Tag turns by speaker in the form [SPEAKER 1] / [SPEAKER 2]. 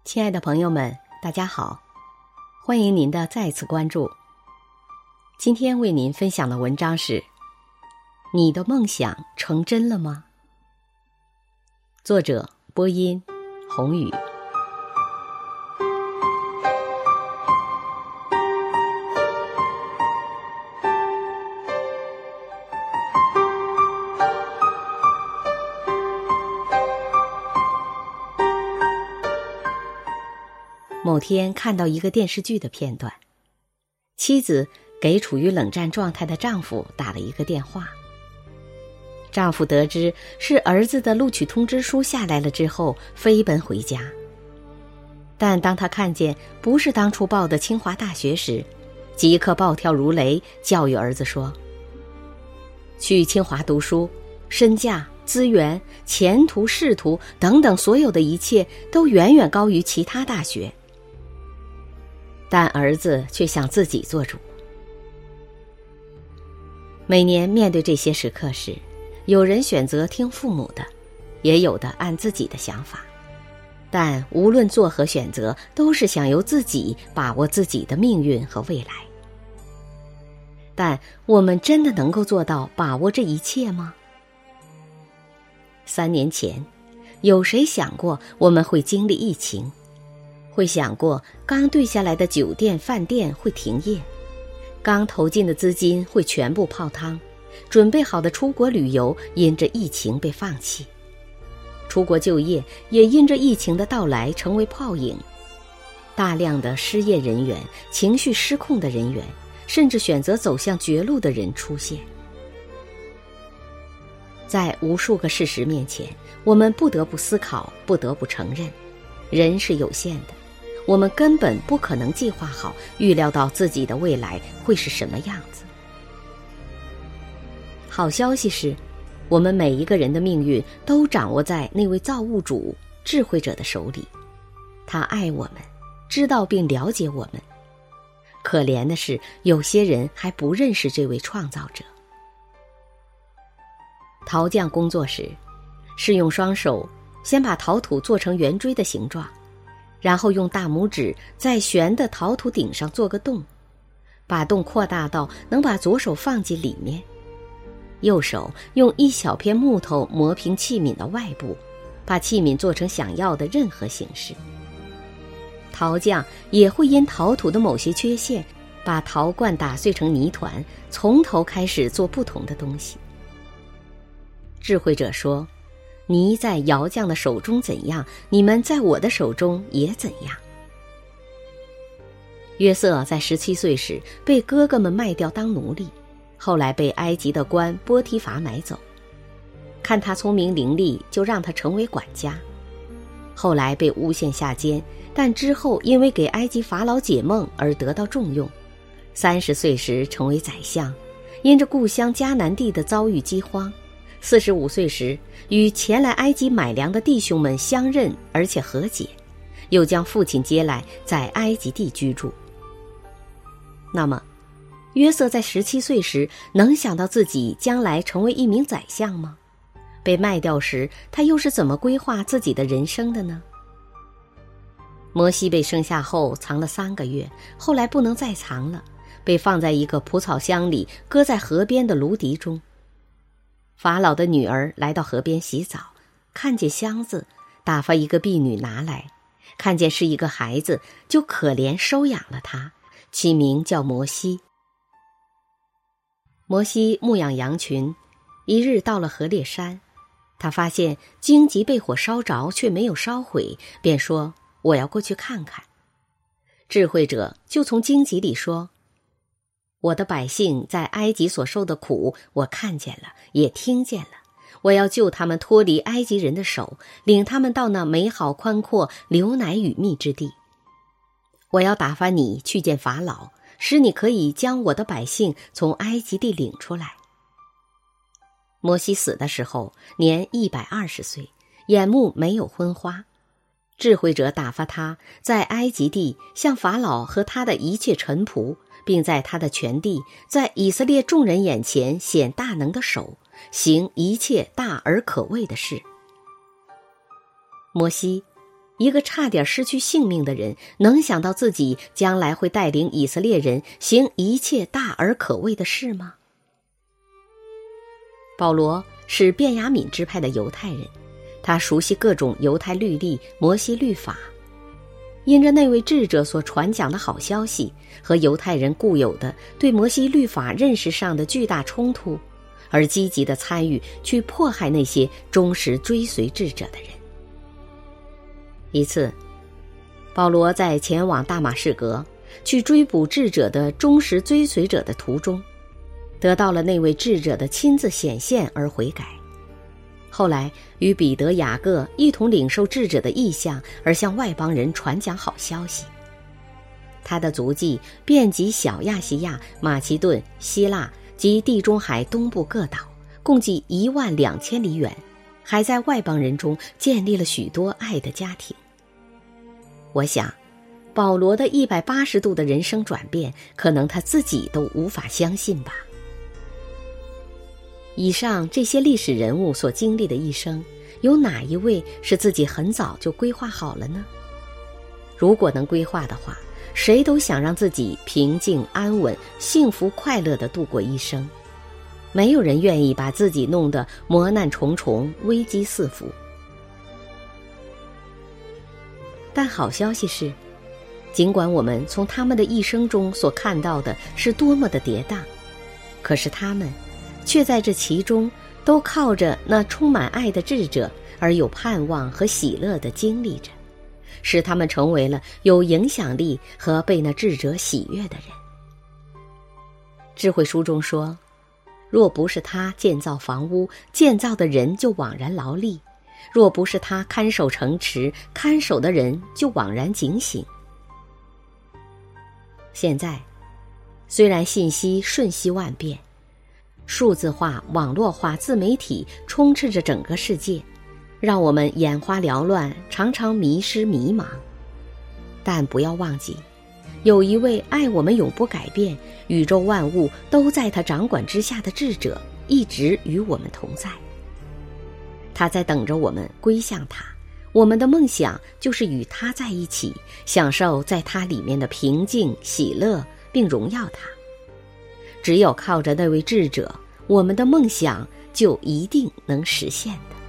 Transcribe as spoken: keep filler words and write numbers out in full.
[SPEAKER 1] 亲爱的朋友们，大家好，欢迎您的再次关注。今天为您分享的文章是：你的梦想成真了吗？作者播音宏宇。某天看到一个电视剧的片段，妻子给处于冷战状态的丈夫打了一个电话。丈夫得知是儿子的录取通知书下来了之后，飞奔回家。但当他看见不是当初报的清华大学时，即刻暴跳如雷，教育儿子说：去清华读书，身价、资源、前途、仕途等等，所有的一切都远远高于其他大学。但儿子却想自己做主。每年面对这些时刻时，有人选择听父母的，也有的按自己的想法，但无论做何选择，都是想由自己把握自己的命运和未来。但我们真的能够做到把握这一切吗？三年前，有谁想过我们会经历疫情？会想过刚对下来的酒店饭店会停业，刚投进的资金会全部泡汤，准备好的出国旅游因着疫情被放弃，出国就业也因着疫情的到来成为泡影，大量的失业人员、情绪失控的人员，甚至选择走向绝路的人出现。在无数个事实面前，我们不得不思考，不得不承认，人是有限的，我们根本不可能计划好、预料到自己的未来会是什么样子。好消息是，我们每一个人的命运都掌握在那位造物主、智慧者的手里。他爱我们，知道并了解我们。可怜的是，有些人还不认识这位创造者。陶匠工作时，是用双手先把陶土做成圆锥的形状，然后用大拇指在旋的陶土顶上做个洞，把洞扩大到能把左手放进里面。右手用一小片木头磨平器皿的外部，把器皿做成想要的任何形式。陶匠也会因陶土的某些缺陷，把陶罐打碎成泥团，从头开始做不同的东西。智慧者说，泥在窑匠的手中怎样，你们在我的手中也怎样。约瑟在十七岁时被哥哥们卖掉当奴隶，后来被埃及的官波提乏买走，看他聪明伶俐，就让他成为管家。后来被诬陷下监，但之后因为给埃及法老解梦而得到重用。三十岁时成为宰相，因着故乡迦南地的遭遇饥荒。四十五岁时，与前来埃及买粮的弟兄们相认，而且和解，又将父亲接来，在埃及地居住。那么，约瑟在十七岁时能想到自己将来成为一名宰相吗？被卖掉时，他又是怎么规划自己的人生的呢？摩西被生下后藏了三个月，后来不能再藏了，被放在一个蒲草箱里，搁在河边的芦荻中。法老的女儿来到河边洗澡，看见箱子，打发一个婢女拿来，看见是一个孩子，就可怜收养了他，起名叫摩西。摩西牧养羊群，一日到了河烈山，他发现荆棘被火烧着，却没有烧毁，便说：我要过去看看。智慧者就从荆棘里说：我的百姓在埃及所受的苦，我看见了，也听见了。我要救他们脱离埃及人的手，领他们到那美好宽阔、流奶与蜜之地。我要打发你去见法老，使你可以将我的百姓从埃及地领出来。摩西死的时候年一百二十岁，眼目没有昏花。智慧者打发他在埃及地向法老和他的一切臣仆，并在他的全地，在以色列众人眼前显大能的手，行一切大而可畏的事。摩西一个差点失去性命的人，能想到自己将来会带领以色列人行一切大而可畏的事吗？保罗是便雅悯支派的犹太人，他熟悉各种犹太律例、摩西律法。因着那位智者所传讲的好消息和犹太人固有的对摩西律法认识上的巨大冲突，而积极地参与去迫害那些忠实追随智者的人。一次，保罗在前往大马士革去追捕智者的忠实追随者的途中，得到了那位智者的亲自显现而悔改。后来与彼得、雅各一同领受智者的意象，而向外邦人传讲好消息。他的足迹遍及小亚细亚、马其顿、希腊及地中海东部各岛，共计一万两千里远，还在外邦人中建立了许多爱的家庭。我想，保罗的一百八十度的人生转变，可能他自己都无法相信吧。以上这些历史人物所经历的一生，有哪一位是自己很早就规划好了呢？如果能规划的话，谁都想让自己平静安稳、幸福快乐地度过一生。没有人愿意把自己弄得磨难重重、危机四伏。但好消息是，尽管我们从他们的一生中所看到的是多么的跌宕，可是他们却在这其中都靠着那充满爱的智者而有盼望和喜乐地经历着，使他们成为了有影响力和被那智者喜悦的人。智慧书中说，若不是他建造房屋，建造的人就枉然劳力；若不是他看守城池，看守的人就枉然警醒。现在，虽然信息瞬息万变，数字化、网络化、自媒体充斥着整个世界，让我们眼花缭乱，常常迷失迷茫。但不要忘记，有一位爱我们永不改变，宇宙万物都在他掌管之下的智者，一直与我们同在。他在等着我们归向他，我们的梦想就是与他在一起，享受在他里面的平静、喜乐，并荣耀他。只有靠着那位智者，我们的梦想就一定能实现的。